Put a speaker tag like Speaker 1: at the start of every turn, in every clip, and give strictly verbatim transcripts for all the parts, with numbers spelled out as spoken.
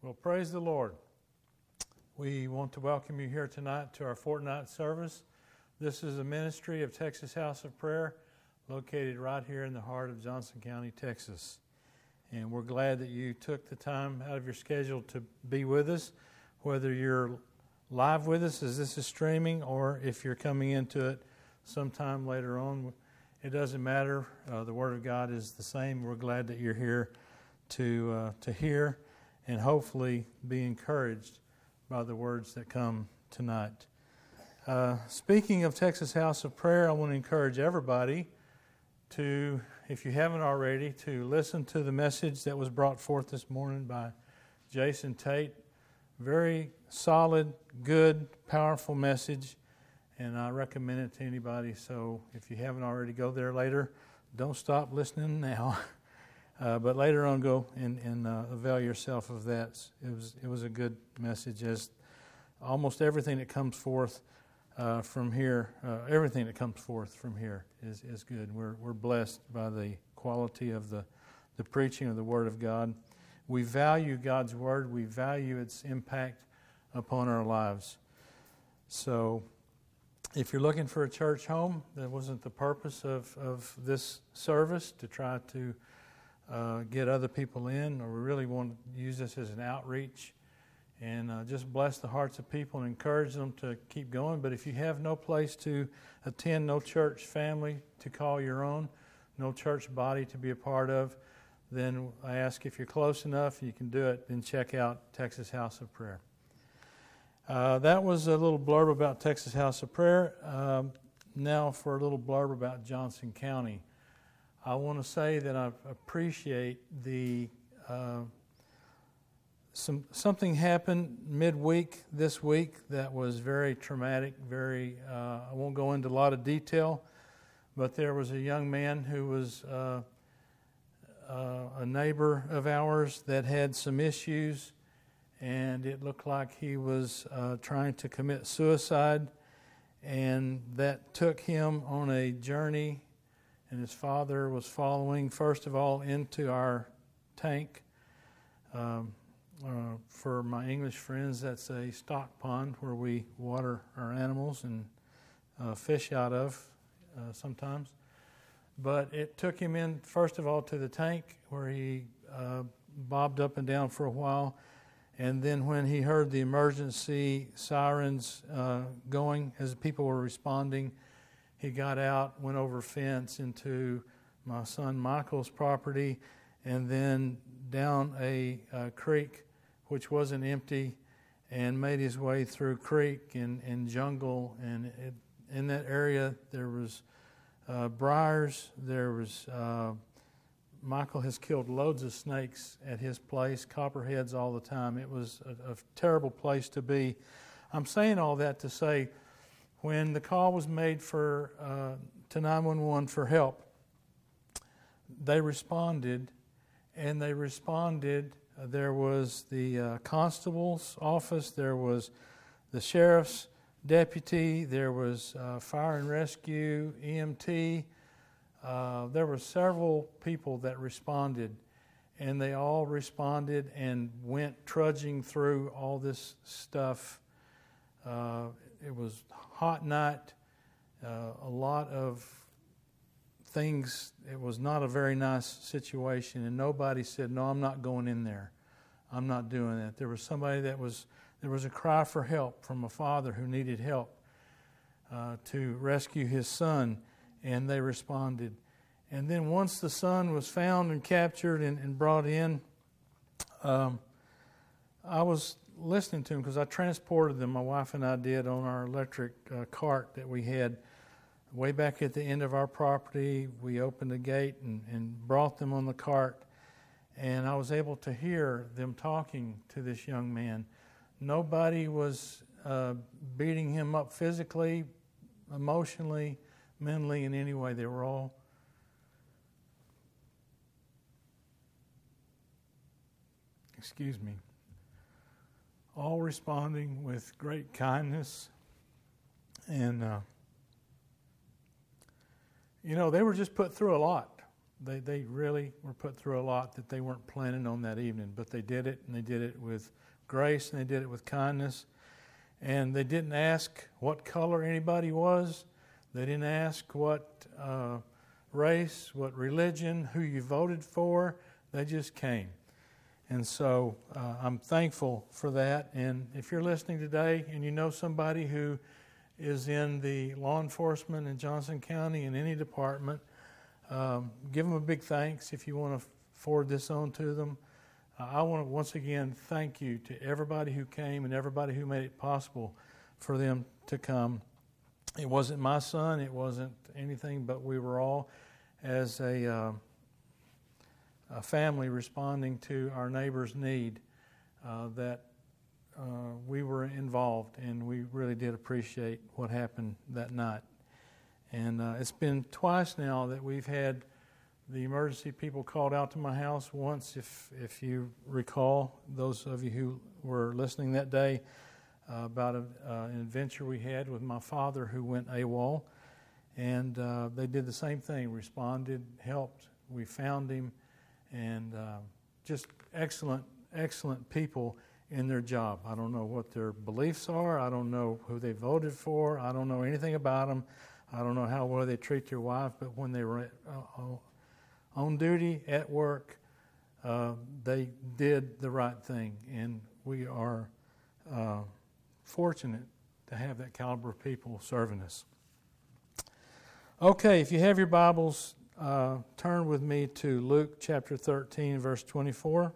Speaker 1: Well, praise the Lord. We want to welcome you here tonight to our fortnight service. This is a ministry of Texas House of Prayer, located right here in the heart of Johnson County, Texas. And we're glad that you took the time out of your schedule to be with us, whether you're live with us as this is streaming or if you're coming into it sometime later on. It doesn't matter. Uh, the Word of God is the same. We're glad that you're here to uh, to hear and hopefully be encouraged by the words that come tonight. Uh, speaking of Texas House of Prayer, I want to encourage everybody to, if you haven't already, to listen to the message that was brought forth this morning by Jason Tate. Very solid, good, powerful message, and I recommend it to anybody. So if you haven't already, go there later. Don't stop listening now. Uh, but later on, go and, and uh, avail yourself of that. It was it was a good message, as almost everything that comes forth uh, from here, uh, everything that comes forth from here is, is good. We're we're blessed by the quality of the, the preaching of the Word of God. We value God's Word. We value its impact upon our lives. So, if you're looking for a church home, that wasn't the purpose of, of this service, to try to Uh, get other people in, or we really want to use this as an outreach and uh, just bless the hearts of people and encourage them to keep going. But if you have no place to attend, no church family to call your own, no church body to be a part of, then I ask, if you're close enough, you can do it, then check out Texas House of Prayer. Uh, that was a little blurb about Texas House of Prayer. Um, now for a little blurb about Johnson County. I want to say that I appreciate the uh, some something happened midweek this week that was very traumatic. Very uh, I won't go into a lot of detail, but there was a young man who was uh, uh, a neighbor of ours that had some issues, and it looked like he was uh, trying to commit suicide, and that took him on a journey. And his father was following, first of all, into our tank. Um, uh, for my English friends, that's a stock pond where we water our animals and uh, fish out of uh, sometimes. But it took him in, first of all, to the tank, where he uh, bobbed up and down for a while. And then when he heard the emergency sirens uh, going as people were responding, he got out, went over a fence into my son Michael's property, and then down a, a creek, which wasn't empty, and made his way through creek and, and jungle. And it, in that area, there was uh, briars. There was uh, Michael has killed loads of snakes at his place, copperheads all the time. It was a, a terrible place to be. I'm saying all that to say, when the call was made for uh, to nine one one for help, they responded, and they responded. Uh, there was the uh, constable's office, there was the sheriff's deputy, there was uh, fire and rescue, E M T. Uh, there were several people that responded, and they all responded and went trudging through all this stuff. Uh, it was hot night, uh, a lot of things. It was not a very nice situation, and nobody said, "No, I'm not going in there. I'm not doing that." There was somebody that was, there was a cry for help from a father who needed help uh, to rescue his son, and they responded. And then once the son was found and captured and, and brought in, um, I was listening to them because I transported them, my wife and I did, on our electric uh, cart that we had way back at the end of our property. We opened the gate and, and brought them on the cart, and I was able to hear them talking to this young man. Nobody was uh, beating him up physically, emotionally, mentally, in any way. They were all excuse me all responding with great kindness. And, uh, you know, they were just put through a lot. they, they really were put through a lot that they weren't planning on that evening, but they did it, and they did it with grace, and they did it with kindness. And they didn't ask what color anybody was. They didn't ask what uh, race, what religion, who you voted for. They just came. And so uh, I'm thankful for that. And if you're listening today and you know somebody who is in the law enforcement in Johnson County in any department, um, give them a big thanks if you want to forward this on to them. Uh, I want to once again thank you to everybody who came and everybody who made it possible for them to come. It wasn't my son, it wasn't anything, but we were all as a, uh, a family responding to our neighbor's need uh, that Uh, we were involved, and we really did appreciate what happened that night. And uh, it's been twice now that we've had the emergency people called out to my house. Once, if if you recall, those of you who were listening that day, uh, about a, uh, an adventure we had with my father who went AWOL. And uh, they did the same thing, responded, helped. We found him, and uh, just excellent, excellent people in their job. I don't know what their beliefs are. I don't know who they voted for. I don't know anything about them. I don't know how well they treat their wife, but when they were uh, on duty at work, uh, they did the right thing, and we are uh, fortunate to have that caliber of people serving us. Okay, if you have your Bibles, uh, turn with me to Luke chapter thirteen, verse twenty-four.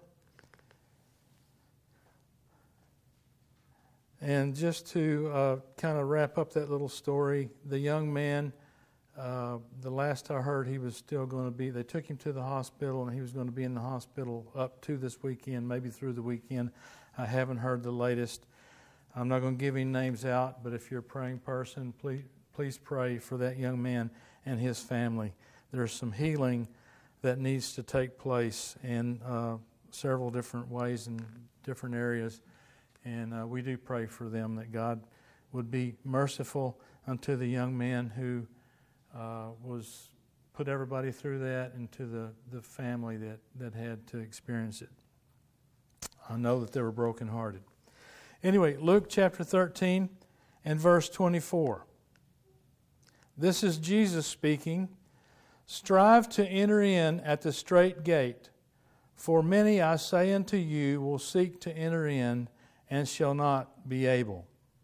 Speaker 1: And just to uh, kind of wrap up that little story, the young man, uh, the last I heard, he was still going to be, they took him to the hospital, and he was going to be in the hospital up to this weekend, maybe through the weekend. I haven't heard the latest. I'm not going to give any names out, but if you're a praying person, please, please pray for that young man and his family. There's some healing that needs to take place in uh, several different ways in different areas. And uh, we do pray for them that God would be merciful unto the young man who uh, was put everybody through that, and to the, the family that, that had to experience it. I know that they were brokenhearted. Anyway, Luke chapter thirteen and verse twenty-four. This is Jesus speaking. Strive to enter in at the strait gate, for many, I say unto you, will seek to enter in and shall not be able.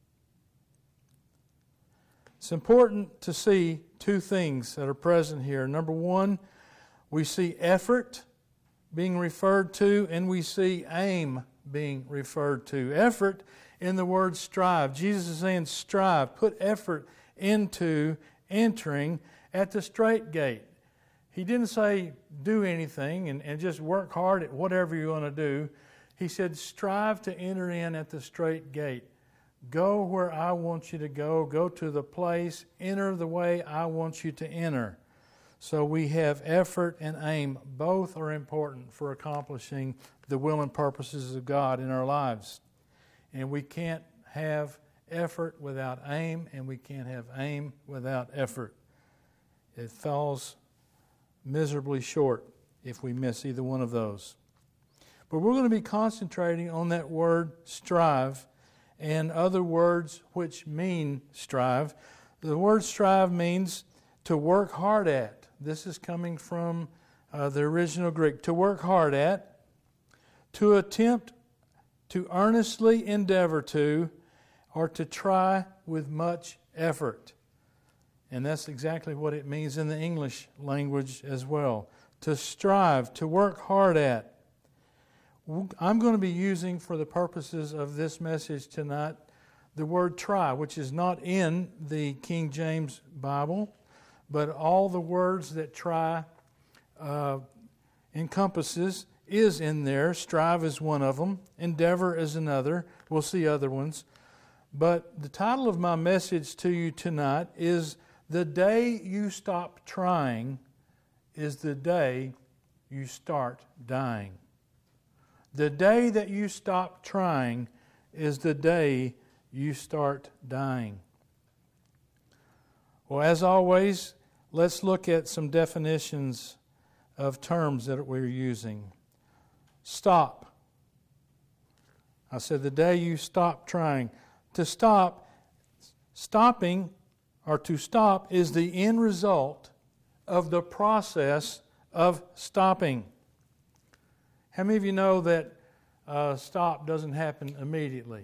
Speaker 1: It's important to see two things that are present here. Number one, we see effort being referred to, and we see aim being referred to. Effort in the word strive. Jesus is saying strive, put effort into entering at the strait gate. He didn't say do anything and, and just work hard at whatever you're going to do. He said, strive to enter in at the strait gate. Go where I want you to go. Go to the place. Enter the way I want you to enter. So we have effort and aim. Both are important for accomplishing the will and purposes of God in our lives. And we can't have effort without aim, and we can't have aim without effort. It falls miserably short if we miss either one of those. But we're going to be concentrating on that word strive and other words which mean strive. The word strive means to work hard at. This is coming from uh, the original Greek. To work hard at, to attempt, to earnestly endeavor to, or to try with much effort. And that's exactly what it means in the English language as well. To strive, to work hard at. I'm going to be using, for the purposes of this message tonight, the word try, which is not in the King James Bible, but all the words that try uh, encompasses is in there. Strive is one of them. Endeavor is another. We'll see other ones. But the title of my message to you tonight is The Day You Stop Trying is the Day You Start Dying. The day that you stop trying is the day you start dying. Well, as always, let's look at some definitions of terms that we're using. Stop. I said the day you stop trying. To stop, stopping or to stop is the end result of the process of stopping. How many of you know that uh, stop doesn't happen immediately?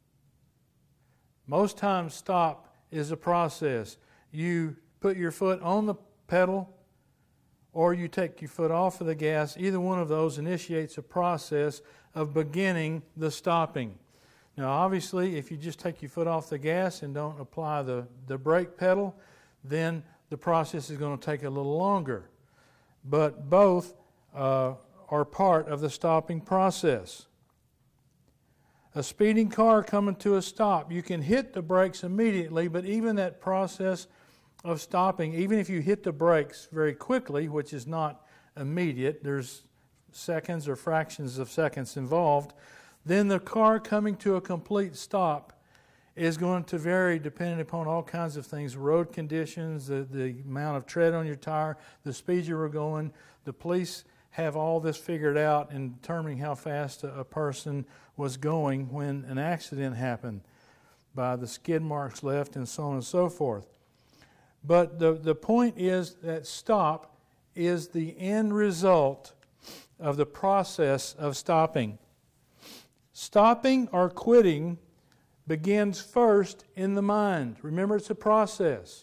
Speaker 1: Most times stop is a process. You put your foot on the pedal or you take your foot off of the gas. Either one of those initiates a process of beginning the stopping. Now obviously if you just take your foot off the gas and don't apply the, the brake pedal, then the process is going to take a little longer. But both uh, are part of the stopping process. A speeding car coming to a stop, you can hit the brakes immediately, but even that process of stopping, even if you hit the brakes very quickly, which is not immediate, there's seconds or fractions of seconds involved, then the car coming to a complete stop is going to vary depending upon all kinds of things, road conditions, the, the amount of tread on your tire, the speed you were going. The police have all this figured out in determining how fast a, a person was going when an accident happened, by the skid marks left and so on and so forth. But the, the point is that stop is the end result of the process of stopping. Stopping or quitting begins first in the mind. Remember, it's a process.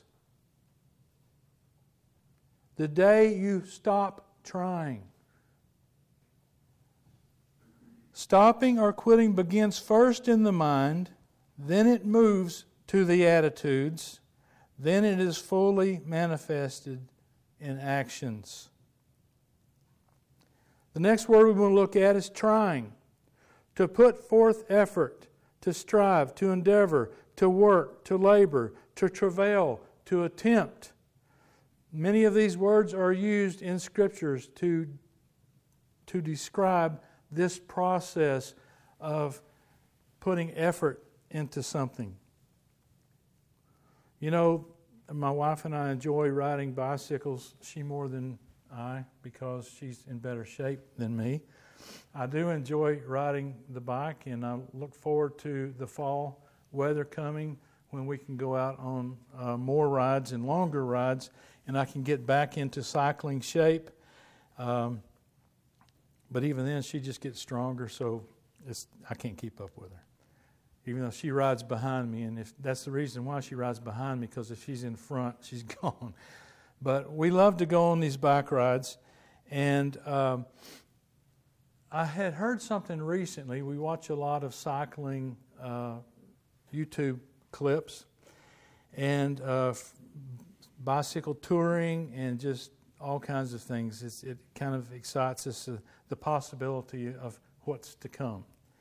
Speaker 1: The day you stop trying. Stopping or quitting begins first in the mind, then it moves to the attitudes, then it is fully manifested in actions. The next word we want to look at is trying. To put forth effort, to strive, to endeavor, to work, to labor, to travail, to attempt. Many of these words are used in Scriptures to, to describe this process of putting effort into something. You know, my wife and I enjoy riding bicycles, she more than I, because she's in better shape than me. I do enjoy riding the bike, and I look forward to the fall weather coming when we can go out on uh, more rides and longer rides, and I can get back into cycling shape. Um, but even then, she just gets stronger, so it's, I can't keep up with her. Even though she rides behind me, and if that's the reason why she rides behind me, because if she's in front, she's gone. But we love to go on these bike rides, and um, I had heard something recently. We watch a lot of cycling uh, YouTube clips and uh, f- bicycle touring and just all kinds of things. It's, it kind of excites us, uh, the possibility of what's to come.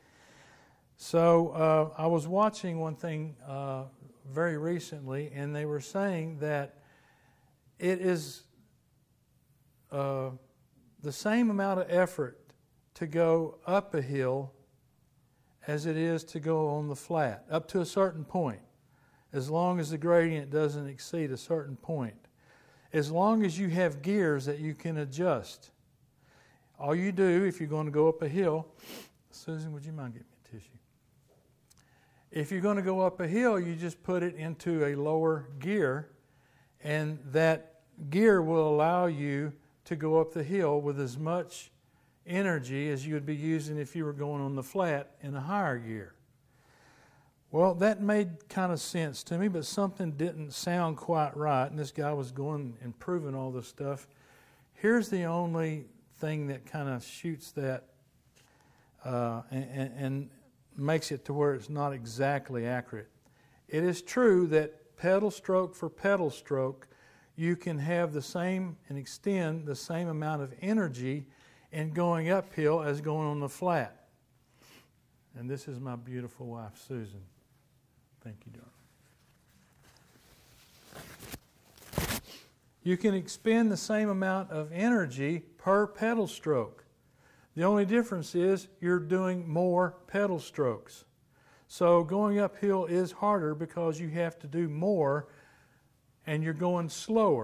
Speaker 1: So uh, I was watching one thing uh, very recently, and they were saying that it is uh, the same amount of effort to go up a hill as it is to go on the flat, up to a certain point, as long as the gradient doesn't exceed a certain point. As long as you have gears that you can adjust. All you do, if you're going to go up a hill, Susan, would you mind getting me a tissue? If you're going to go up a hill, you just put it into a lower gear, and that gear will allow you to go up the hill with as much energy as you would be using if you were going on the flat in a higher gear. Well, that made kind of sense to me, but something didn't sound quite right, and this guy was going and proving all this stuff. Here's the only thing that kind of shoots that uh, and, and, and makes it to where it's not exactly accurate. It is true that pedal stroke for pedal stroke, you can have the same and extend the same amount of energy in going uphill as going on the flat. And this is my beautiful wife, Susan. Thank you, darling. You can expend the same amount of energy per pedal stroke. The only difference is you're doing more pedal strokes. So going uphill is harder because you have to do more and you're going slower.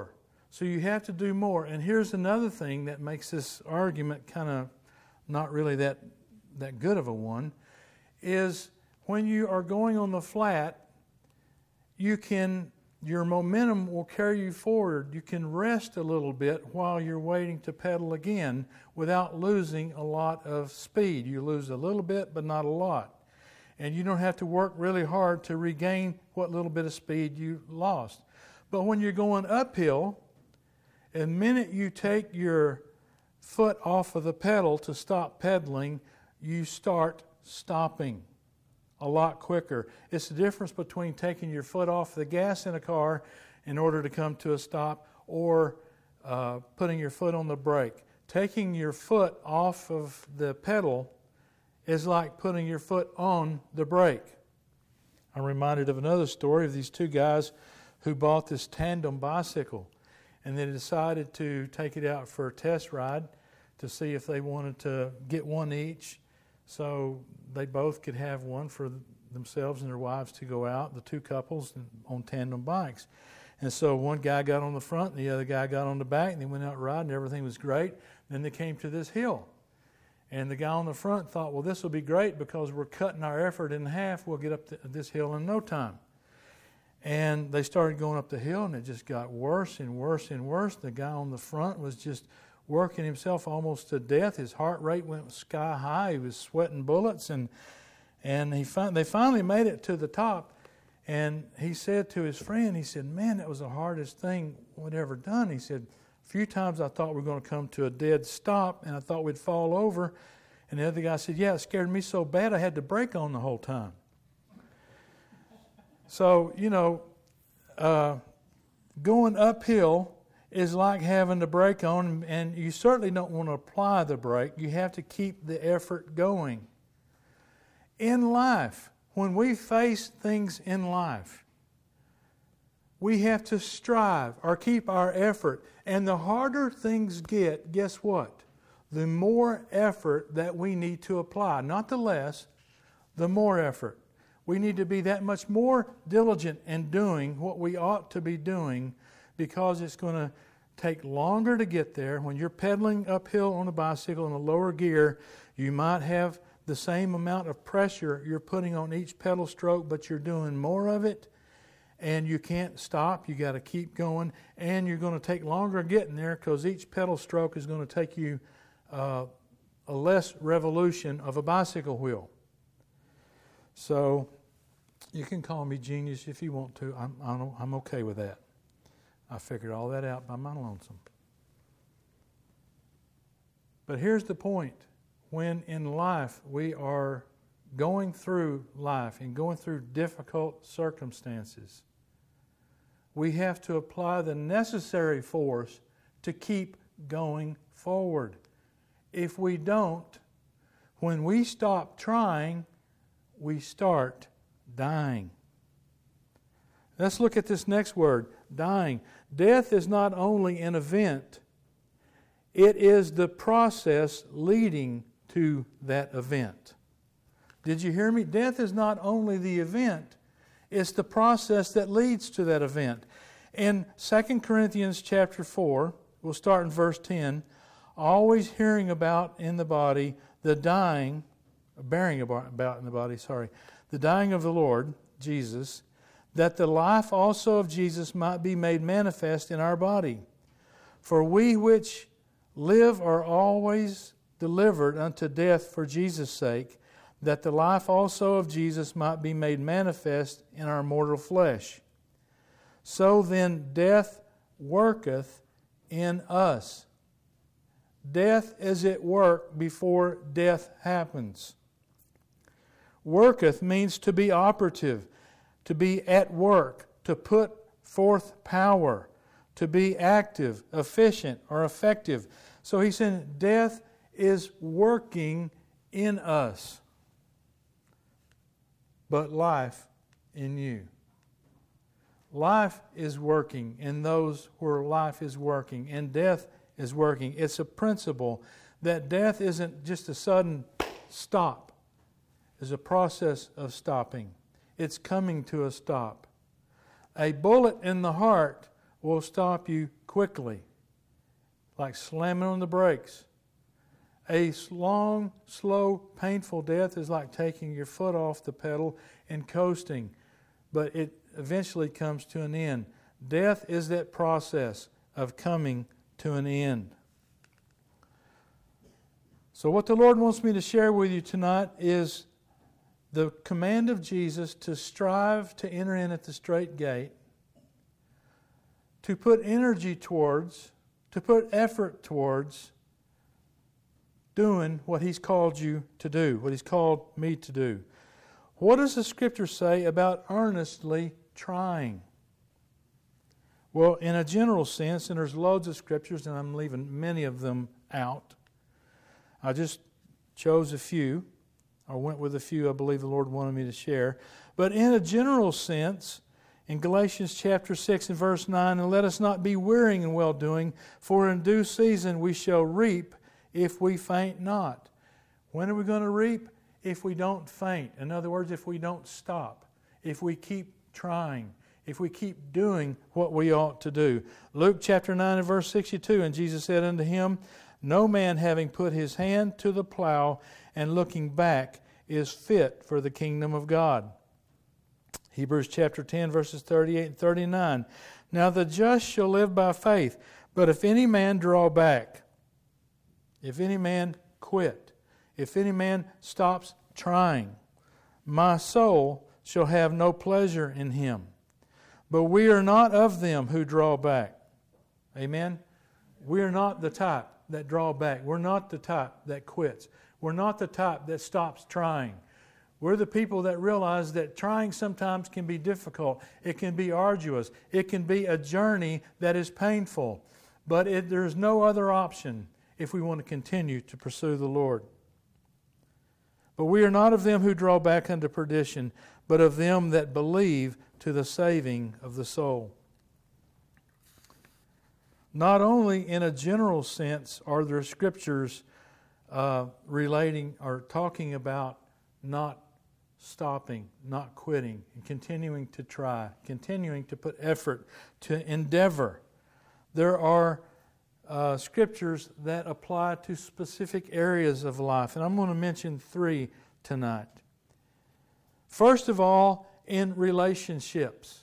Speaker 1: So you have to do more. And here's another thing that makes this argument kind of not really that, that good of a one, is when you are going on the flat, you can, your momentum will carry you forward. You can rest a little bit while you're waiting to pedal again without losing a lot of speed. You lose a little bit, but not a lot. And you don't have to work really hard to regain what little bit of speed you lost. But when you're going uphill, the minute you take your foot off of the pedal to stop pedaling, you start stopping a lot quicker. It's the difference between taking your foot off the gas in a car in order to come to a stop or uh, putting your foot on the brake. Taking your foot off of the pedal is like putting your foot on the brake. I'm reminded of another story of these two guys who bought this tandem bicycle, and they decided to take it out for a test ride to see if they wanted to get one each so they both could have one for themselves and their wives to go out, the two couples on tandem bikes. And so one guy got on the front and the other guy got on the back, and they went out riding. Everything was great. Then they came to this hill. And the guy on the front thought, well, this will be great because we're cutting our effort in half. We'll get up to this hill in no time. And they started going up the hill, and it just got worse and worse and worse. The guy on the front was just working himself almost to death. His heart rate went sky high. He was sweating bullets, and and he fin- they finally made it to the top. And he said to his friend, he said, man, that was the hardest thing we'd ever done. He said, a few times I thought we were going to come to a dead stop, and I thought we'd fall over. And the other guy said, yeah, it scared me so bad I had to brake on the whole time. So, you know, uh, going uphill is like having the brake on, and you certainly don't want to apply the brake. You have to keep the effort going. In life, when we face things in life, we have to strive or keep our effort. And the harder things get, guess what? The more effort that we need to apply. Not the less, the more effort. We need to be that much more diligent in doing what we ought to be doing, because it's going to take longer to get there. When you're pedaling uphill on a bicycle in a lower gear, you might have the same amount of pressure you're putting on each pedal stroke, but you're doing more of it, and you can't stop. You got to keep going, and you're going to take longer getting there because each pedal stroke is going to take you uh, a less revolution of a bicycle wheel. So you can call me genius if you want to. I'm I'm, I'm okay with that. I figured all that out by my lonesome. But here's the point. When in life we are going through life and going through difficult circumstances, we have to apply the necessary force to keep going forward. If we don't, when we stop trying, we start dying. Let's look at this next word, dying. Death is not only an event, it is the process leading to that event. Did you hear me? Death is not only the event, it's the process that leads to that event. In Second Corinthians chapter four, we'll start in verse ten, always hearing about in the body the dying, bearing about in the body, sorry, the dying of the Lord, Jesus, that the life also of Jesus might be made manifest in our body. For we which live are always delivered unto death for Jesus' sake, that the life also of Jesus might be made manifest in our mortal flesh. So then death worketh in us. Death is at work before death happens. Worketh means to be operative, to be at work, to put forth power, to be active, efficient, or effective. So he's saying death is working in us, but life in you. Life is working in those where life is working, and death is working. It's a principle that death isn't just a sudden stop. It's a process of stopping. It's coming to a stop. A bullet in the heart will stop you quickly, like slamming on the brakes. A long, slow, painful death is like taking your foot off the pedal and coasting, but it eventually comes to an end. Death is that process of coming to an end. So what the Lord wants me to share with you tonight is the command of Jesus to strive to enter in at the straight gate, to put energy towards, to put effort towards doing what He's called you to do, what He's called me to do. What does the Scripture say about earnestly trying? Well, in a general sense, and there's loads of Scriptures, and I'm leaving many of them out. I just chose a few, or went with a few I believe the Lord wanted me to share. But in a general sense, in Galatians chapter six and verse nine, and let us not be wearying in well-doing, for in due season we shall reap if we faint not. When are we going to reap? If we don't faint. In other words, if we don't stop. If we keep trying. If we keep doing what we ought to do. Luke chapter nine and verse sixty-two, and Jesus said unto him, no man having put his hand to the plow and looking back is fit for the kingdom of God. Hebrews chapter ten verses thirty-eight and thirty-nine. Now the just shall live by faith, but if any man draw back, if any man quit, if any man stops trying, my soul shall have no pleasure in him. But we are not of them who draw back. Amen? We are not the type that draw back. We're not the type that quits. We're not the type that stops trying. We're the people that realize that trying sometimes can be difficult. It can be arduous. It can be a journey that is painful. But it, there's no other option if we want to continue to pursue the Lord. But we are not of them who draw back unto perdition, but of them that believe to the saving of the soul. Not only in a general sense are there scriptures uh, relating or talking about not stopping, not quitting, and continuing to try, continuing to put effort, to endeavor. There are uh, scriptures that apply to specific areas of life, and I'm going to mention three tonight. First of all, in relationships.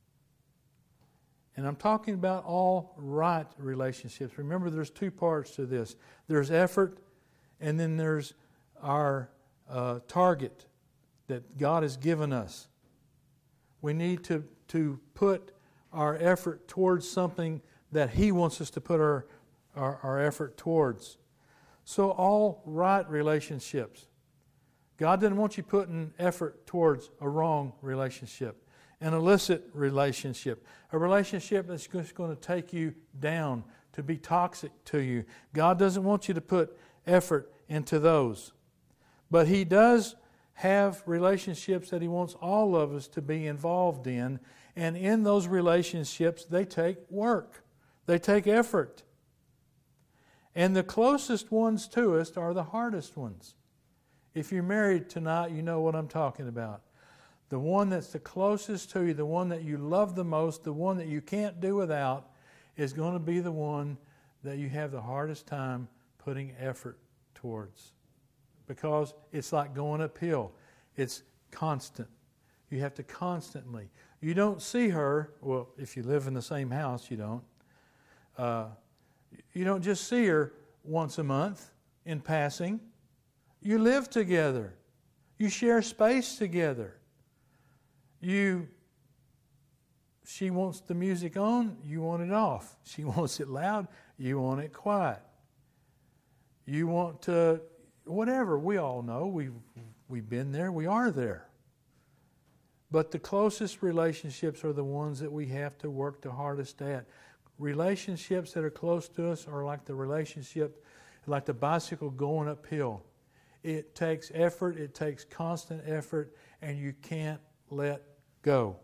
Speaker 1: And I'm talking about all right relationships. Remember, there's two parts to this. There's effort, and then there's our uh, target that God has given us. We need to, to put our effort towards something that He wants us to put our, our, our effort towards. So all right relationships. God doesn't want you putting effort towards a wrong relationship. An illicit relationship, a relationship that's just going to take you down, to be toxic to you. God doesn't want you to put effort into those. But He does have relationships that He wants all of us to be involved in, and in those relationships, they take work. They take effort. And the closest ones to us are the hardest ones. If you're married tonight, you know what I'm talking about. The one that's the closest to you, the one that you love the most, the one that you can't do without, is going to be the one that you have the hardest time putting effort towards. Because it's like going uphill. It's constant. You have to constantly. You don't see her, well, if you live in the same house, you don't. Uh, you don't just see her once a month in passing. You live together. You share space together. You, she wants the music on, you want it off. She wants it loud, you want it quiet. You want to, whatever, we all know, we've, we've been there, we are there. But the closest relationships are the ones that we have to work the hardest at. Relationships that are close to us are like the relationship, like the bicycle going uphill. It takes effort, it takes constant effort, and you can't let go.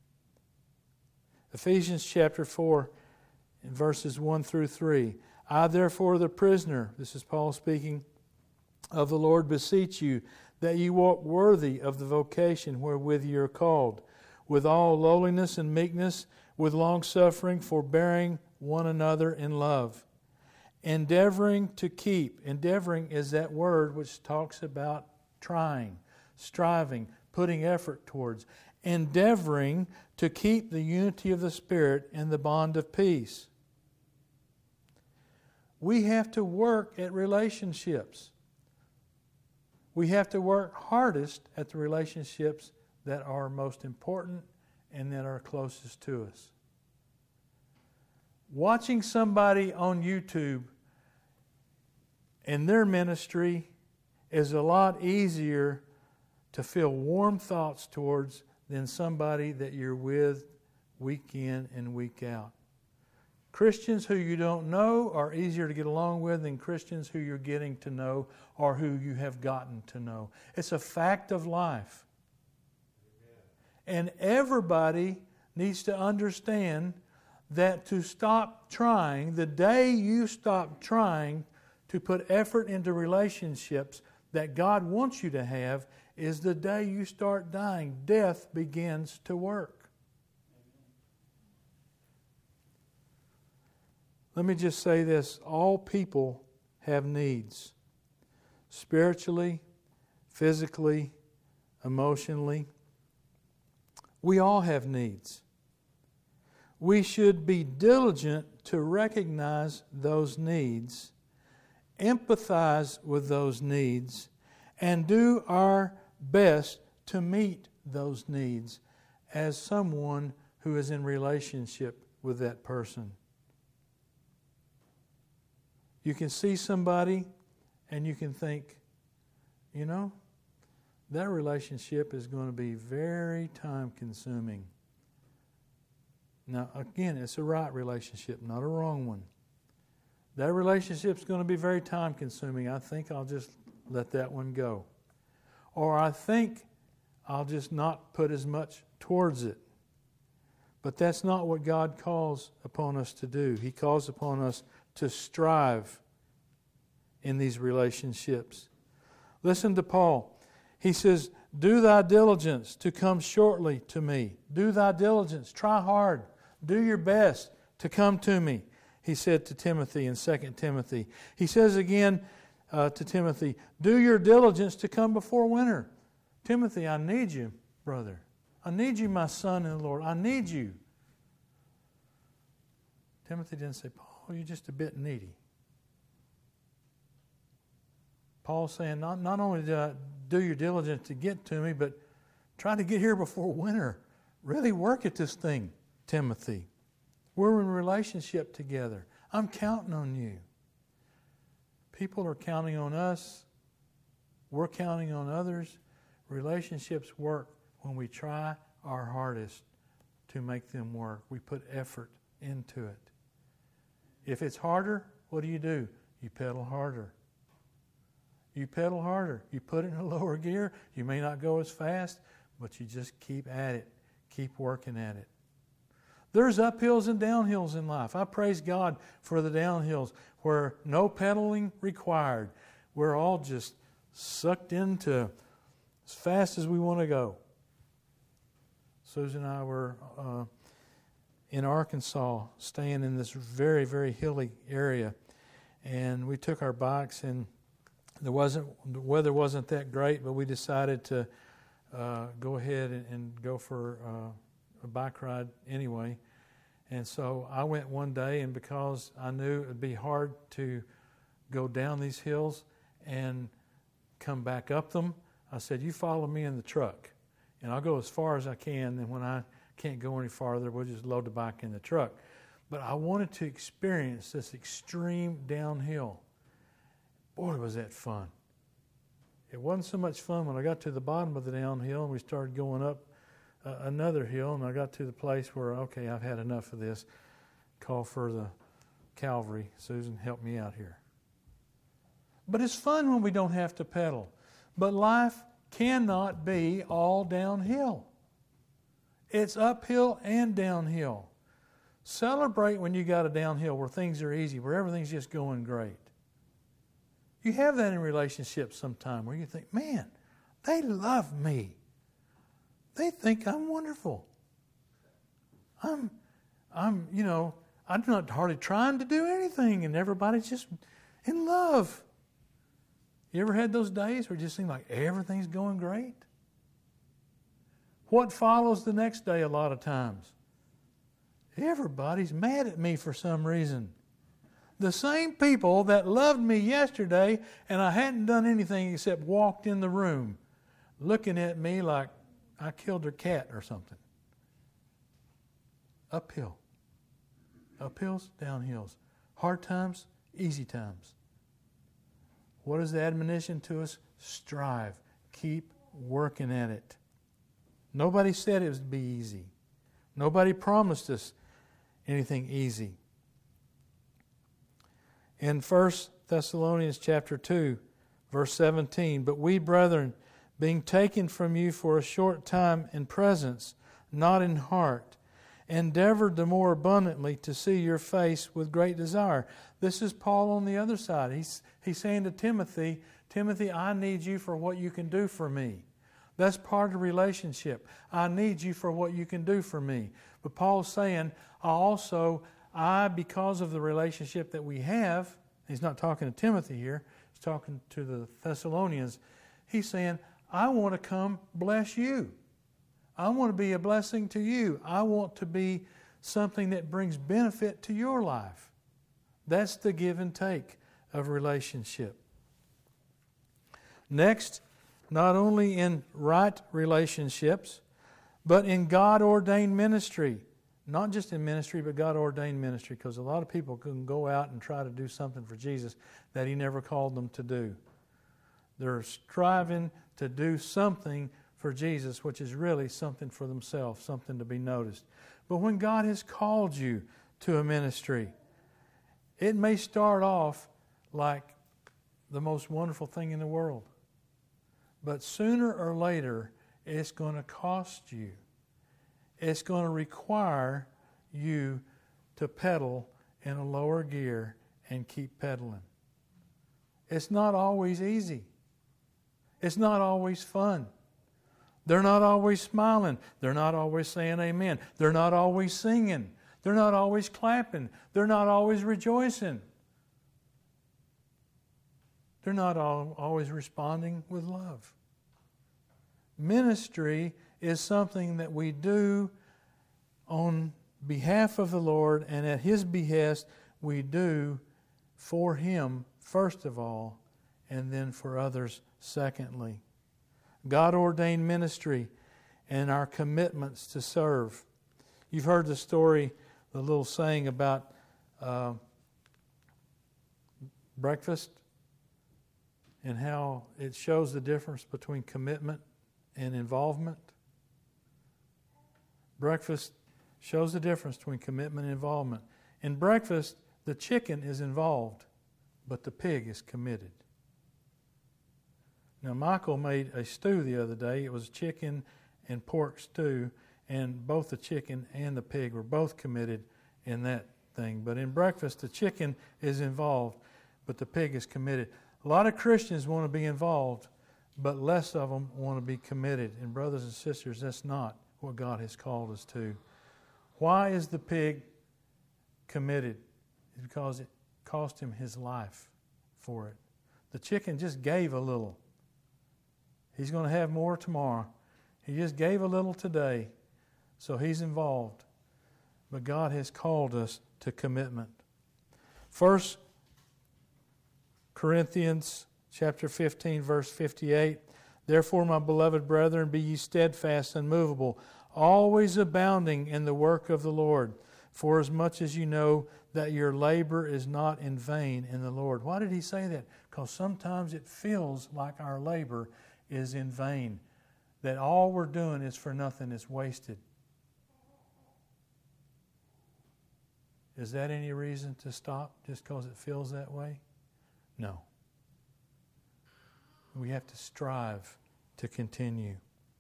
Speaker 1: Ephesians chapter four, in verses one through three. I therefore, the prisoner, this is Paul speaking, of the Lord, beseech you that ye walk worthy of the vocation wherewith ye are called, with all lowliness and meekness, with long-suffering, forbearing one another in love, endeavoring to keep. Endeavoring is that word which talks about trying, striving, putting effort towards. Endeavoring to keep the unity of the Spirit in the bond of peace. We have to work at relationships. We have to work hardest at the relationships that are most important and that are closest to us. Watching somebody on YouTube and their ministry is a lot easier to feel warm thoughts towards than somebody that you're with week in and week out. Christians who you don't know are easier to get along with than Christians who you're getting to know or who you have gotten to know. It's a fact of life. Amen. And everybody needs to understand that to stop trying, the day you stop trying to put effort into relationships that God wants you to have, is the day you start dying. Death begins to work. Let me just say this. All people have needs. Spiritually, physically, emotionally. We all have needs. We should be diligent to recognize those needs, empathize with those needs, and do our best to meet those needs as someone who is in relationship with that person. You can see somebody and you can think, you know, that relationship is going to be very time-consuming. Now, again, it's a right relationship, not a wrong one. That relationship's going to be very time-consuming. I think I'll just let that one go. Or I think I'll just not put as much towards it. But that's not what God calls upon us to do. He calls upon us to strive in these relationships. Listen to Paul. He says, do thy diligence to come shortly to me. Do thy diligence. Try hard. Do your best to come to me, he said to Timothy in Second Timothy. He says again uh, to Timothy, do your diligence to come before winter. Timothy, I need you, brother. I need you, my son in the Lord. I need you. Timothy didn't say, Paul, you're just a bit needy. Paul's saying, not, not only did I do your diligence to get to me, but try to get here before winter. Really work at this thing, Timothy. We're in a relationship together. I'm counting on you. People are counting on us. We're counting on others. Relationships work when we try our hardest to make them work. We put effort into it. If it's harder, what do you do? You pedal harder. You pedal harder. You put it in a lower gear. You may not go as fast, but you just keep at it. Keep working at it. There's uphills and downhills in life. I praise God for the downhills where no pedaling required. We're all just sucked into as fast as we want to go. Susan and I were uh, in Arkansas, staying in this very, very hilly area, and we took our bikes, and there wasn't the weather wasn't that great, but we decided to uh, go ahead and, and go for uh, a bike ride anyway. And so I went one day, and because I knew it would be hard to go down these hills and come back up them, I said, you follow me in the truck, and I'll go as far as I can, and when I can't go any farther, we'll just load the bike in the truck. But I wanted to experience this extreme downhill. Boy, was that fun. It wasn't so much fun when I got to the bottom of the downhill and we started going up uh, another hill, and I got to the place where, okay, I've had enough of this. Call for the Calvary. Susan, help me out here. But it's fun when we don't have to pedal. But life cannot be all downhill. It's uphill and downhill. Celebrate when you got a downhill where things are easy, where everything's just going great. You have that in relationships sometime where you think, man, they love me. They think I'm wonderful. I'm, I'm, you know, I'm not hardly trying to do anything, and everybody's just in love. You ever had those days where it just seems like everything's going great? What follows the next day a lot of times? Everybody's mad at me for some reason. The same people that loved me yesterday and I hadn't done anything except walked in the room looking at me like I killed their cat or something. Uphill. Uphills, downhills. Hard times, easy times. What is the admonition to us? Strive. Keep working at it. Nobody said it would be easy. Nobody promised us anything easy. In First Thessalonians chapter two, verse seventeen, but we, brethren, being taken from you for a short time in presence, not in heart, endeavored the more abundantly to see your face with great desire. This is Paul on the other side. He's, he's saying to Timothy, Timothy, I need you for what you can do for me. That's part of the relationship. I need you for what you can do for me. But Paul's saying, I also, I, because of the relationship that we have, he's not talking to Timothy here, he's talking to the Thessalonians, he's saying, I want to come bless you. I want to be a blessing to you. I want to be something that brings benefit to your life. That's the give and take of relationship. Next, not only in right relationships, but in God-ordained ministry. Not just in ministry, but God-ordained ministry, because a lot of people can go out and try to do something for Jesus that He never called them to do. They're striving to do something for Jesus, which is really something for themselves, something to be noticed. But when God has called you to a ministry, it may start off like the most wonderful thing in the world. But sooner or later, it's going to cost you. It's going to require you to pedal in a lower gear and keep pedaling. It's not always easy. It's not always fun. They're not always smiling. They're not always saying amen. They're not always singing. They're not always clapping. They're not always rejoicing. They're not all, always responding with love. Ministry is something that we do on behalf of the Lord, and at His behest we do for Him first of all, and then for others secondly. God-ordained ministry and our commitments to serve. You've heard the story, the little saying about uh, breakfast and how it shows the difference between commitment and involvement. Breakfast shows the difference between commitment and involvement. In breakfast, the chicken is involved, but the pig is committed. Now, Michael made a stew the other day. It was chicken and pork stew, and both the chicken and the pig were both committed in that thing. But in breakfast, the chicken is involved, but the pig is committed. A lot of Christians want to be involved, but less of them want to be committed. And brothers and sisters, that's not what God has called us to. Why is the pig committed? It's because it cost him his life for it. The chicken just gave a little. He's going to have more tomorrow. He just gave a little today, so he's involved. But God has called us to commitment. First Corinthians chapter fifteen, verse fifty-eight. Therefore, my beloved brethren, be ye steadfast, unmovable, always abounding in the work of the Lord, for as much as you know that your labor is not in vain in the Lord. Why did he say that? Because sometimes it feels like our labor is in vain, that all we're doing is for nothing, it's wasted. Is that any reason to stop just because it feels that way? No. We have to strive to continue.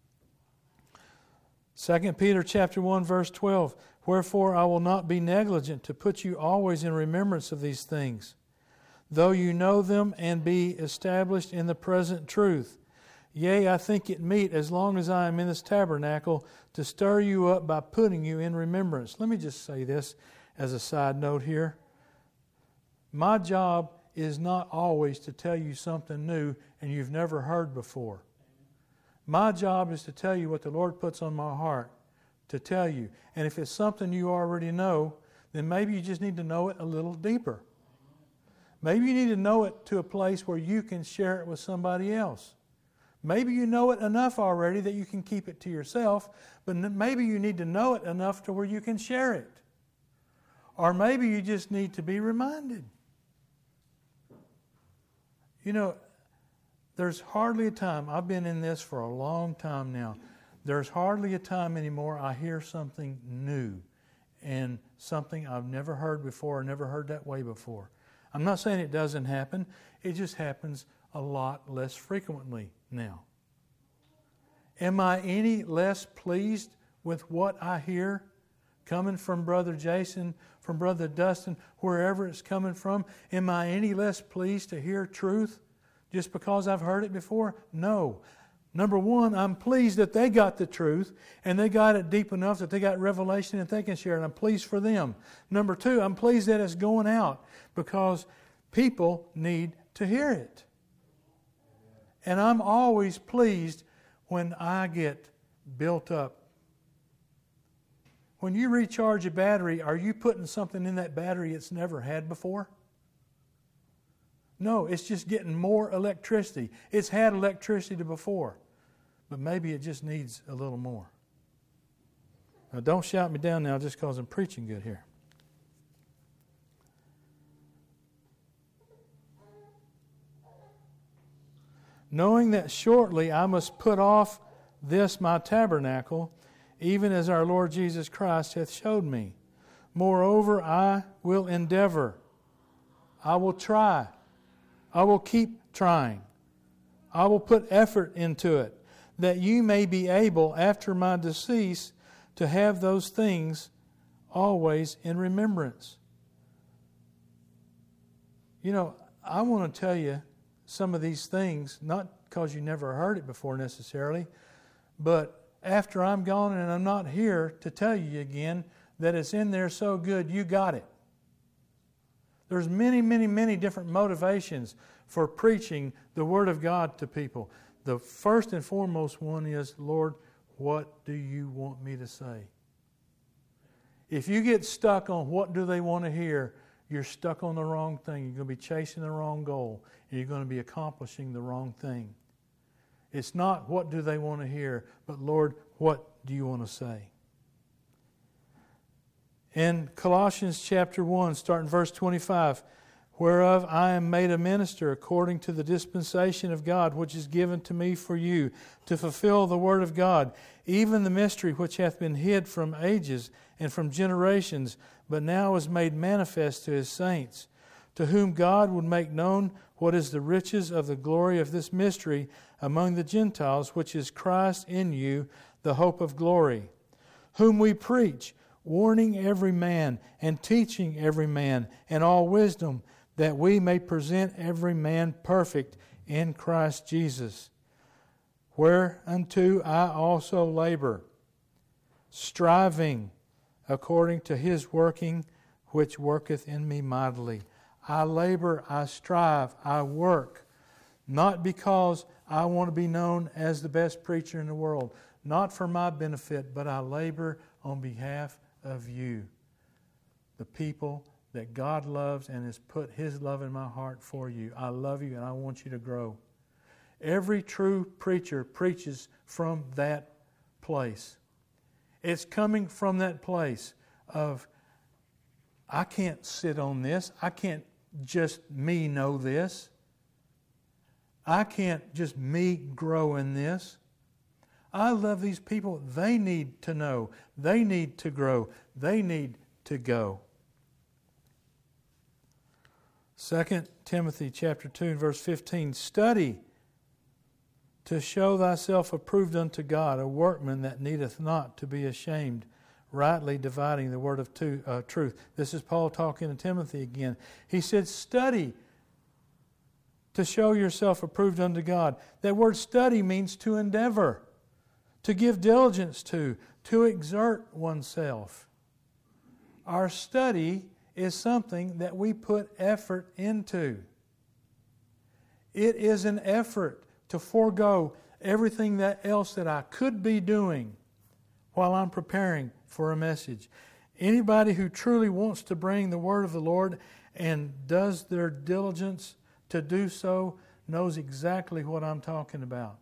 Speaker 1: Second Peter chapter one, verse twelve. Wherefore I will not be negligent to put you always in remembrance of these things, though you know them and be established in the present truth. Yea, I think it meet, as long as I am in this tabernacle, to stir you up by putting you in remembrance. Let me just say this as a side note here. My job is not always to tell you something new and you've never heard before. My job is to tell you what the Lord puts on my heart to tell you. And if it's something you already know, then maybe you just need to know it a little deeper. Maybe you need to know it to a place where you can share it with somebody else. Maybe you know it enough already that you can keep it to yourself, but maybe you need to know it enough to where you can share it. Or maybe you just need to be reminded. You know, there's hardly a time, I've been in this for a long time now, there's hardly a time anymore I hear something new and something I've never heard before or never heard that way before. I'm not saying it doesn't happen, it just happens a lot less frequently now. Am I any less pleased with what I hear coming from Brother Jason, from Brother Dustin, wherever it's coming from? Am I any less pleased to hear truth just because I've heard it before? No. Number one, I'm pleased that they got the truth and they got it deep enough that they got revelation and they can share it. I'm pleased for them. Number two, I'm pleased that it's going out because people need to hear it. And I'm always pleased when I get built up. When you recharge a battery, are you putting something in that battery it's never had before? No, it's just getting more electricity. It's had electricity before, but maybe it just needs a little more. Now, don't shout me down now just because I'm preaching good here. Knowing that shortly I must put off this my tabernacle, even as our Lord Jesus Christ hath showed me. Moreover, I will endeavor. I will try. I will keep trying. I will put effort into it, that you may be able, after my decease, to have those things always in remembrance. You know, I want to tell you some of these things, not because you never heard it before necessarily, but after I'm gone and I'm not here to tell you again that it's in there so good you got it. There's many, many, many different motivations for preaching the Word of God to people. The first and foremost one is, Lord, what do you want me to say? If you get stuck on what do they want to hear, you're stuck on the wrong thing. You're going to be chasing the wrong goal, and you're going to be accomplishing the wrong thing. It's not what do they want to hear, but Lord, what do you want to say? In Colossians chapter one, starting verse twenty-five, whereof I am made a minister according to the dispensation of God, which is given to me for you, to fulfill the word of God, even the mystery which hath been hid from ages and from generations, but now is made manifest to His saints, to whom God would make known what is the riches of the glory of this mystery among the Gentiles, which is Christ in you, the hope of glory, whom we preach, warning every man and teaching every man in all wisdom, that we may present every man perfect in Christ Jesus. Whereunto I also labor, striving according to His working, which worketh in me mightily. I labor, I strive, I work, not because I want to be known as the best preacher in the world, not for my benefit, but I labor on behalf of you, the people that God loves and has put His love in my heart for you. I love you and I want you to grow. Every true preacher preaches from that place. It's coming from that place of, I can't sit on this. I can't just me know this. I can't just me grow in this. I love these people. They need to know. They need to grow. They need to go. Second Timothy chapter two and verse fifteen. Study to show thyself approved unto God, a workman that needeth not to be ashamed, rightly dividing the word of two, uh, truth. This is Paul talking to Timothy again. He said, study to show yourself approved unto God. That word study means to endeavor, to give diligence to, to exert oneself. Our study is something that we put effort into. It is an effort to forego everything that else that I could be doing while I'm preparing for a message. Anybody who truly wants to bring the word of the Lord and does their diligence to do so knows exactly what I'm talking about.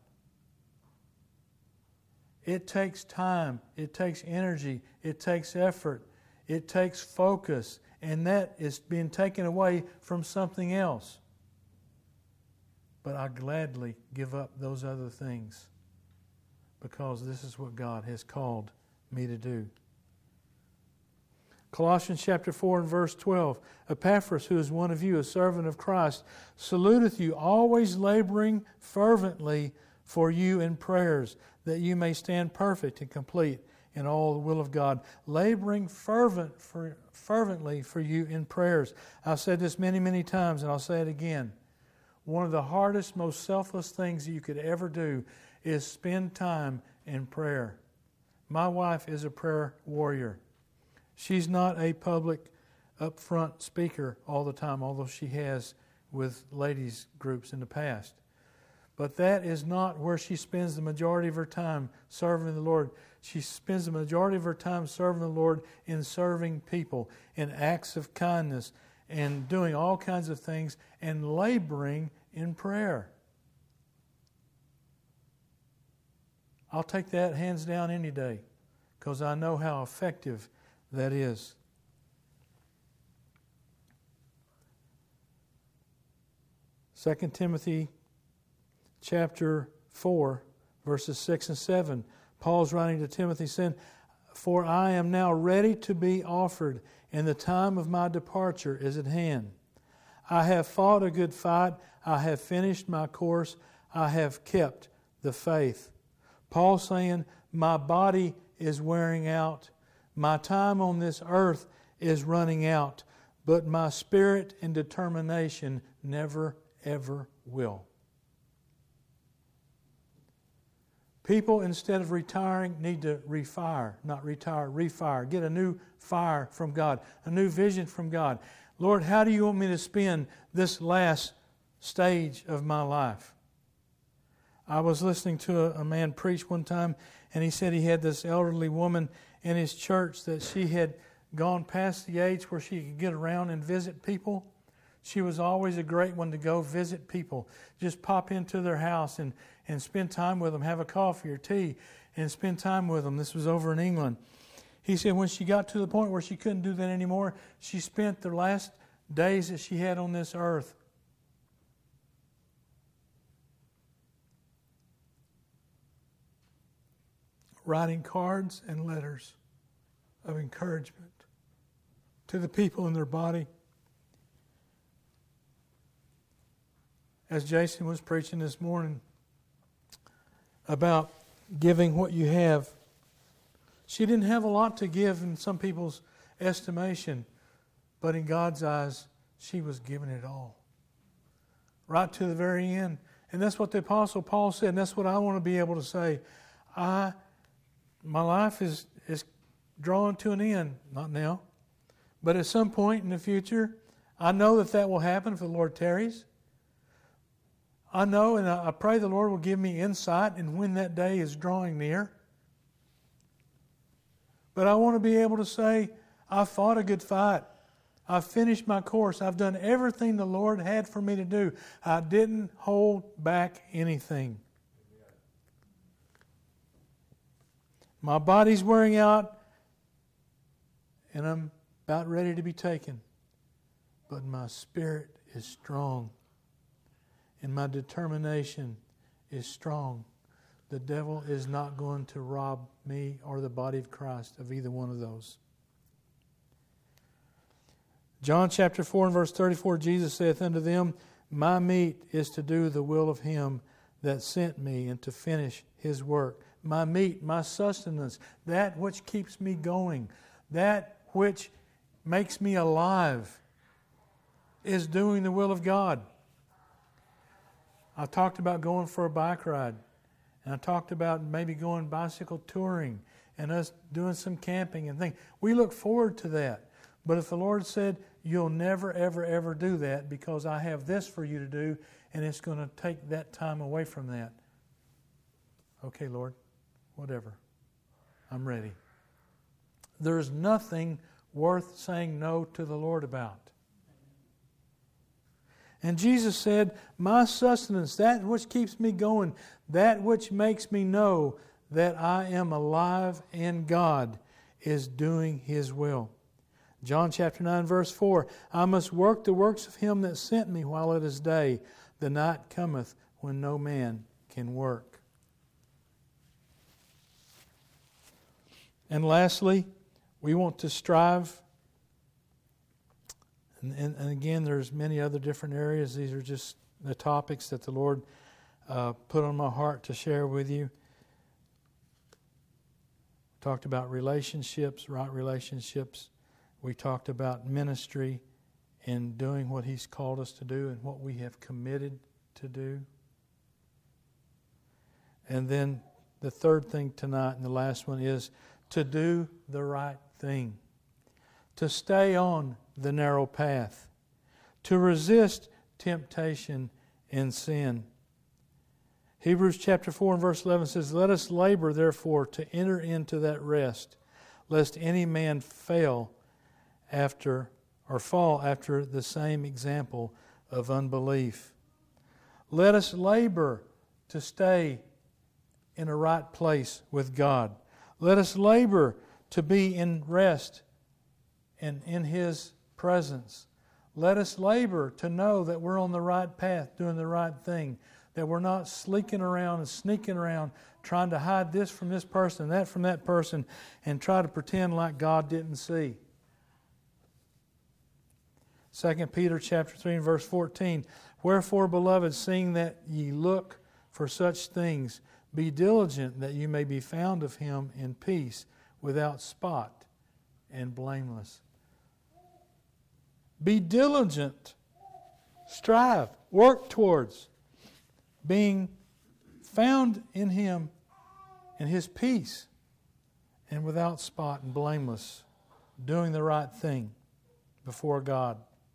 Speaker 1: It takes time, it takes energy, it takes effort, it takes focus, and that is being taken away from something else. But I gladly give up those other things because this is what God has called me to do. Colossians chapter four and verse twelve, Epaphras, who is one of you, a servant of Christ, saluteth you, always laboring fervently for you in prayers, that you may stand perfect and complete in all the will of God. Laboring fervent for, fervently for you in prayers. I've said this many, many times, and I'll say it again. One of the hardest, most selfless things you could ever do is spend time in prayer. My wife is a prayer warrior. She's not a public, upfront speaker all the time, although she has with ladies' groups in the past. But that is not where she spends the majority of her time serving the Lord. She spends the majority of her time serving the Lord in serving people, in acts of kindness, and doing all kinds of things, and laboring in prayer. I'll take that hands down any day, because I know how effective that is. Second Timothy chapter four, verses six and seven. Paul's writing to Timothy saying, For I am now ready to be offered, and the time of my departure is at hand. I have fought a good fight, I have finished my course, I have kept the faith. Paul's saying, my body is wearing out, my time on this earth is running out, but my spirit and determination never, ever will. People, instead of retiring, need to refire, not retire, refire. Get a new fire from God, a new vision from God. Lord, how do you want me to spend this last stage of my life? I was listening to a, a man preach one time, and he said he had this elderly woman in his church that she had gone past the age where she could get around and visit people. She was always a great one to go visit people. Just pop into their house and, and spend time with them, have a coffee or tea, and spend time with them. This was over in England. He said when she got to the point where she couldn't do that anymore, she spent the last days that she had on this earth writing cards and letters of encouragement to the people in their body. As Jason was preaching this morning about giving what you have, she didn't have a lot to give in some people's estimation, but in God's eyes, she was giving it all. Right to the very end. And that's what the Apostle Paul said, and that's what I want to be able to say. I, my life is, is drawing to an end, not now, but at some point in the future, I know that that will happen if the Lord tarries. I know, and I pray the Lord will give me insight in when that day is drawing near. But I want to be able to say, I fought a good fight. I've finished my course. I've done everything the Lord had for me to do. I didn't hold back anything. My body's wearing out, and I'm about ready to be taken. But my spirit is strong. And my determination is strong. The devil is not going to rob me or the body of Christ of either one of those. John chapter four and verse thirty-four, Jesus saith unto them, My meat is to do the will of him that sent me and to finish his work. My meat, my sustenance, that which keeps me going, that which makes me alive, is doing the will of God. I talked about going for a bike ride. And I talked about maybe going bicycle touring and us doing some camping and things. We look forward to that. But if the Lord said, you'll never, ever, ever do that because I have this for you to do and it's going to take that time away from that. Okay, Lord, whatever. I'm ready. There's nothing worth saying no to the Lord about. And Jesus said, my sustenance, that which keeps me going, that which makes me know that I am alive in God, is doing His will. John chapter nine, verse four, I must work the works of Him that sent me while it is day. The night cometh when no man can work. And lastly, we want to strive. And, and, and again, there's many other different areas. These are just the topics that the Lord uh, put on my heart to share with you. We talked about relationships, right relationships. We talked about ministry and doing what He's called us to do and what we have committed to do. And then the third thing tonight and the last one is to do the right thing. To stay on the narrow path, to resist temptation and sin. Hebrews chapter four and verse eleven says, let us labor therefore to enter into that rest, lest any man fail after or fall after the same example of unbelief. Let us labor to stay in a right place with God. Let us labor to be in rest and in His presence. Let us labor to know that we're on the right path, doing the right thing, that we're not sleeking around and sneaking around, trying to hide this from this person, that from that person, and try to pretend like God didn't see. Second Peter chapter three and verse fourteen, wherefore, beloved, seeing that ye look for such things, be diligent that you may be found of Him in peace, without spot and blameless. Be diligent. Strive. Work towards being found in Him in His peace and without spot and blameless. Doing the right thing before God.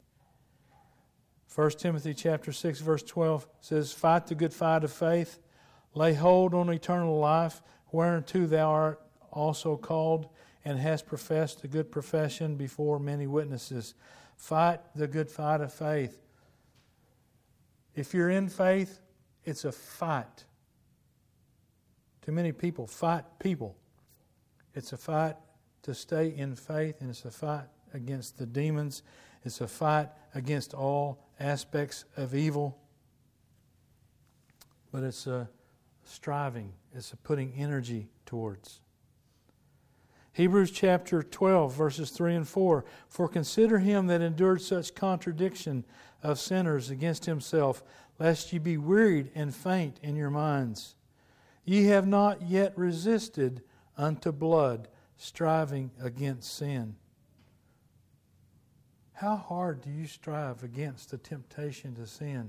Speaker 1: First Timothy chapter six verse twelve says, fight the good fight of faith. Lay hold on eternal life, whereunto thou art also called, and hast professed a good profession before many witnesses. Fight the good fight of faith. If you're in faith, it's a fight. Too many people fight people. It's a fight to stay in faith, and it's a fight against the demons. It's a fight against all aspects of evil. But it's a striving. It's a putting energy towards. Hebrews chapter twelve, verses three and four. For consider him that endured such contradiction of sinners against himself, lest ye be wearied and faint in your minds. Ye have not yet resisted unto blood, striving against sin. How hard do you strive against the temptation to sin?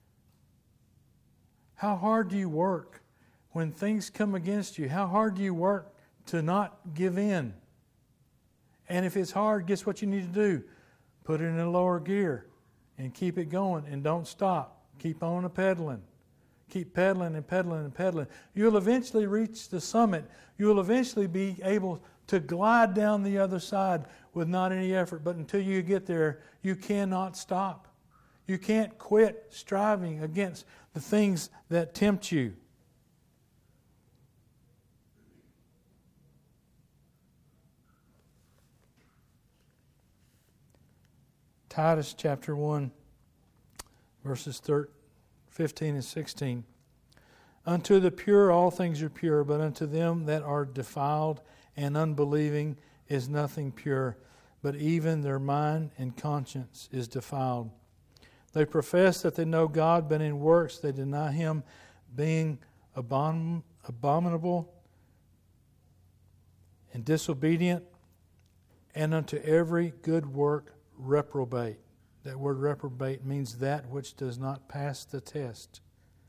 Speaker 1: How hard do you work when things come against you? How hard do you work to not give in? And if it's hard, guess what you need to do? Put it in a lower gear and keep it going and don't stop. Keep on a pedaling. Keep pedaling and pedaling and pedaling. You'll eventually reach the summit. You'll eventually be able to glide down the other side with not any effort. But until you get there, you cannot stop. You can't quit striving against the things that tempt you. Titus chapter one, verses fifteen and sixteen. Unto the pure all things are pure, but unto them that are defiled and unbelieving is nothing pure, but even their mind and conscience is defiled. They profess that they know God, but in works they deny Him, being abom- abominable and disobedient, and unto every good work reprobate. That word reprobate means that which does not pass the test.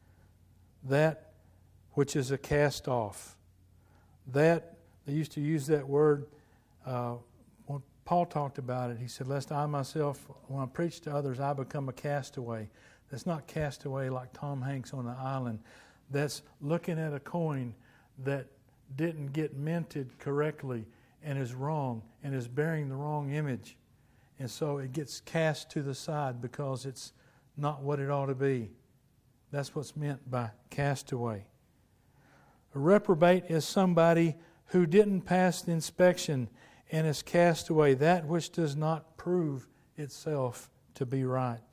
Speaker 1: that which is a cast off. That, they used to use that word, uh, when Paul talked about it, he said, lest I myself, when I preach to others, I become a castaway. That's not castaway like Tom Hanks on the island. That's looking at a coin that didn't get minted correctly and is wrong and is bearing the wrong image. And so it gets cast to the side because it's not what it ought to be. That's what's meant by castaway. A reprobate is somebody who didn't pass the inspection and is cast away, that which does not prove itself to be right.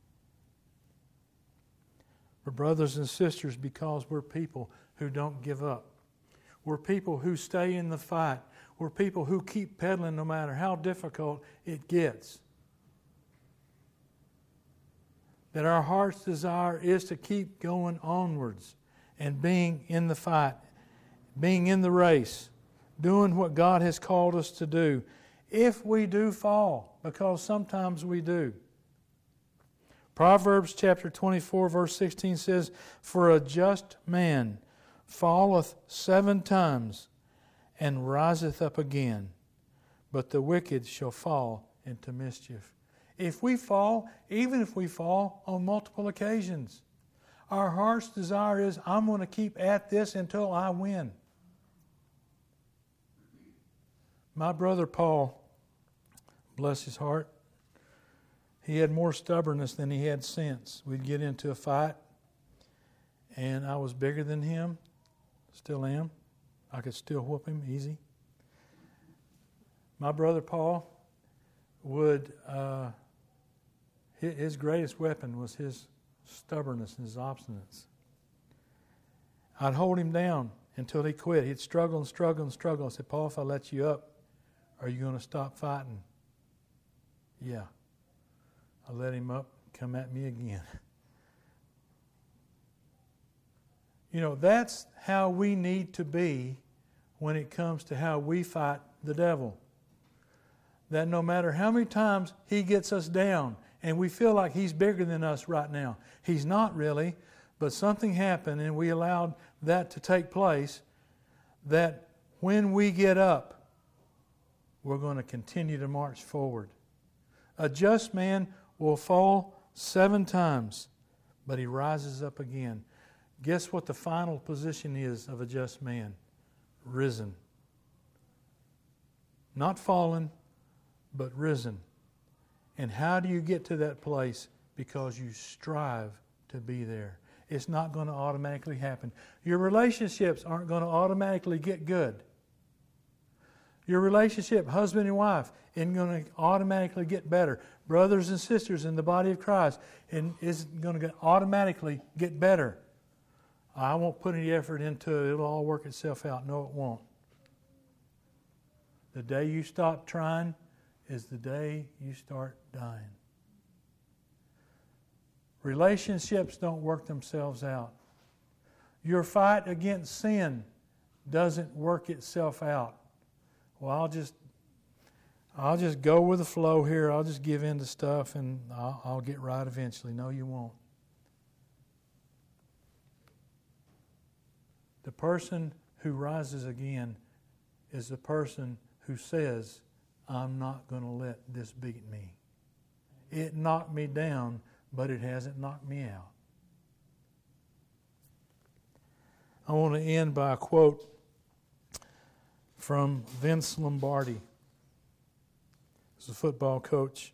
Speaker 1: For brothers and sisters, because we're people who don't give up. We're people who stay in the fight. We're people who keep pedaling no matter how difficult it gets. That our heart's desire is to keep going onwards and being in the fight, being in the race, doing what God has called us to do. If we do fall, because sometimes we do. Proverbs chapter twenty-four verse sixteen says, for a just man falleth seven times and riseth up again, but the wicked shall fall into mischief. If we fall, even if we fall on multiple occasions, our heart's desire is, I'm going to keep at this until I win. My brother Paul, bless his heart, he had more stubbornness than he had sense. We'd get into a fight, and I was bigger than him, still am. I could still whoop him easy. My brother Paul would, uh, his greatest weapon was his stubbornness and his obstinance. I'd hold him down until he quit. He'd struggle and struggle and struggle. I said, Paul, if I let you up, are you going to stop fighting? Yeah. I let him up, come at me again. You know, that's how we need to be when it comes to how we fight the devil. That no matter how many times he gets us down and we feel like he's bigger than us right now, he's not really, but something happened and we allowed that to take place, that when we get up, we're going to continue to march forward. A just man will fall seven times, but he rises up again. Guess what the final position is of a just man? Risen. Not fallen, but risen. And how do you get to that place? Because you strive to be there. It's not going to automatically happen. Your relationships aren't going to automatically get good. Your relationship, husband and wife, isn't going to automatically get better. Brothers and sisters in the body of Christ isn't going to automatically get better. I won't put any effort into it. It'll all work itself out. No, it won't. The day you stop trying is the day you start dying. Relationships don't work themselves out. Your fight against sin doesn't work itself out. Well, I'll just, I'll just go with the flow here. I'll just give in to stuff and I'll, I'll get right eventually. No, you won't. The person who rises again is the person who says, I'm not going to let this beat me. It knocked me down, but it hasn't knocked me out. I want to end by a quote from Vince Lombardi. He's a football coach.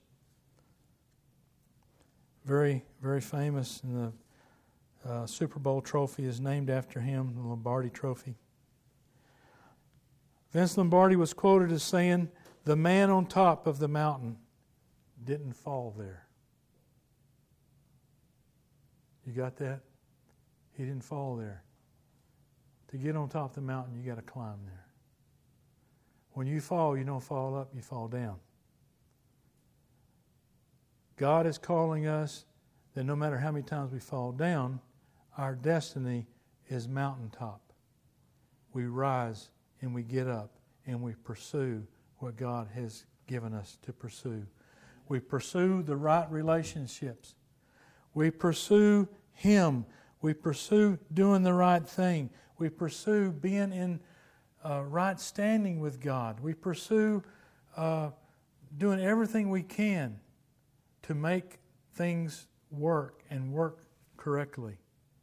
Speaker 1: Very, very famous, and the uh, Super Bowl trophy is named after him, the Lombardi Trophy. Vince Lombardi was quoted as saying, the man on top of the mountain didn't fall there. You got that? He didn't fall there. To get on top of the mountain, you got to climb there. When you fall, you don't fall up, you fall down. God is calling us that no matter how many times we fall down, our destiny is mountaintop. We rise and we get up and we pursue what God has given us to pursue. We pursue the right relationships. We pursue Him. We pursue doing the right thing. We pursue being in uh, right standing with God. We pursue uh, doing everything we can to make things work and work correctly.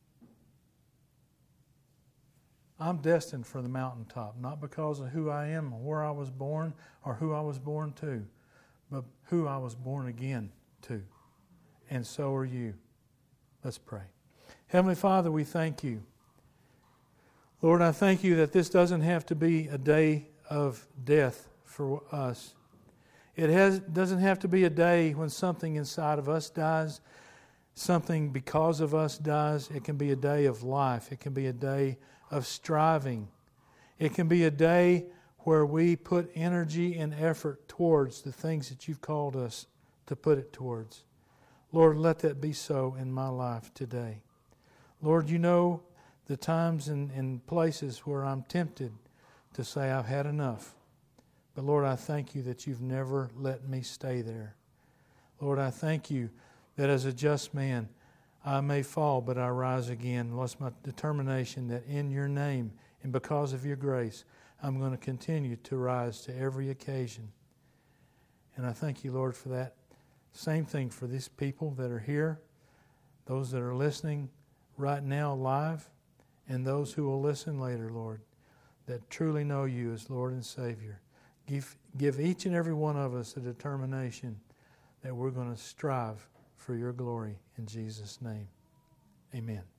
Speaker 1: I'm destined for the mountaintop, not because of who I am or where I was born or who I was born to, but who I was born again to. And so are you. Let's pray. Heavenly Father, we thank you. Lord, I thank you that this doesn't have to be a day of death for us. It has, doesn't have to be a day when something inside of us dies, something because of us dies. It can be a day of life. It can be a day of striving. It can be a day where we put energy and effort towards the things that you've called us to put it towards. Lord, let that be so in my life today. Lord, you know the times and, and places where I'm tempted to say I've had enough. But Lord, I thank you that you've never let me stay there. Lord, I thank you that as a just man, I may fall, but I rise again. Lord, it's my determination that in your name and because of your grace, I'm going to continue to rise to every occasion. And I thank you, Lord, for that. Same thing for these people that are here, those that are listening right now live, and those who will listen later, Lord, that truly know you as Lord and Savior. Give, give each and every one of us a determination that we're going to strive for your glory in Jesus' name. Amen.